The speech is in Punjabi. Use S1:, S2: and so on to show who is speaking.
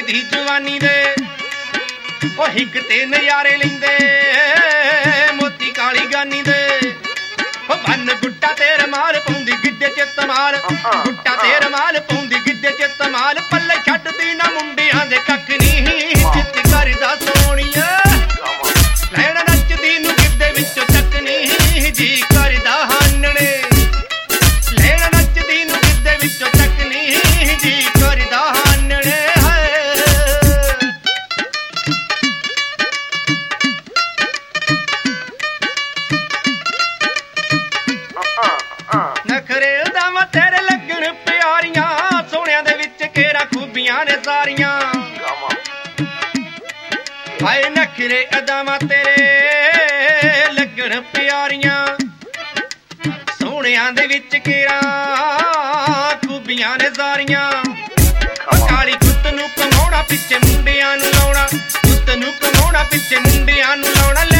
S1: ਦੀ ਜਵਾਨੀ ਦੇ ਉਹ ਹਿੱਕ ਤੇ ਨਜ਼ਾਰੇ ਲੈਂਦੇ ਮੋਤੀ ਕਾਲੀ ਗਾਨੀ ਦੇ ਉਹ ਬੰਨ ਗੁੱਟਾ ਤੇ ਰਮਾਲ ਪਾਉਂਦੀ ਗਿੱਧੇ ਚ ਤਮਾਲ ਗੁੱਟਾ ਤੇ ਰਮਾਲ ਪਾਉਂਦੀ ਗਿੱਧੇ ਚ ਤਮਾਲ ਪੱਲੇ ਛੱਡਦੀ ਨਾ ਮੁੰਡਿਆਂ ਦੇ ਕੱਖ ਨੀ ਜਿੱਤ ਕਰਦਾ ਸੋਹਣੀਆ ਲੈਣ ਨੱਚਦੀ ਨੂੰ ਗਿੱਧੇ ਵਿੱਚੋਂ ਚੱਕਣੀ ਜੀ ਕਰਦਾ ਹਾਨਣੇ ਲੈਣ ਨੱਚਦੀ ਨੂੰ ਗਿੱਧੇ ਵਿੱਚੋਂ ਚੱਕਣੀ ਜੀ ਕਰਦਾ ਹਾਨਣੇ ਨਖਰੇ ਉਦਾਵਾਂ ਤੇਰੇ ਲੱਗਣ ਪਿਆਰੀਆਂ ਸੋਹਣਿਆਂ ਦੇ ਵਿੱਚ ਕੇਰਾ ਖੂਬੀਆਂ ਨੇ ਸਾਰੀਆਂ ਹਾਏ ਨਖਰੇ ਅਦਾਵਾਂ ਤੇਰੇ ਲੱਗਣ ਪਿਆਰੀਆਂ ਸੋਹਣਿਆਂ ਦੇ ਵਿੱਚ ਕੇਰਾ ਖੂਬੀਆਂ ਨੇ ਸਾਰੀਆਂ ਕਾਲੀ ਗੁੱਤ ਨੂੰ ਕਮਾਉਣਾ ਪਿੱਛੇ ਮੁੰਡਿਆਂ ਨੂੰ ਲਾਉਣਾ ਗੁੱਤ ਨੂੰ ਕਮਾਉਣਾ ਪਿੱਛੇ ਮੁੰਡਿਆਂ ਨੂੰ ਲਾਉਣਾ